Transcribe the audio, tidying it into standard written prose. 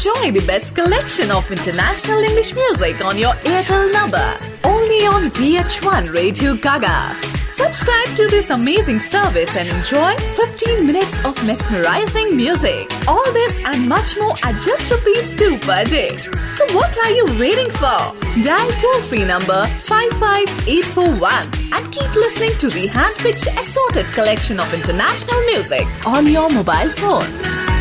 enjoy the best collection of international English music on your Airtel number. Only on VH1 Radio Gaga. Subscribe to this amazing service and enjoy 15 minutes of mesmerizing music. All this and much more at just ₹2 per day. So what are you waiting for? Dial toll-free number 55841 and keep listening to the hand-picked assorted collection of international music on your mobile phone.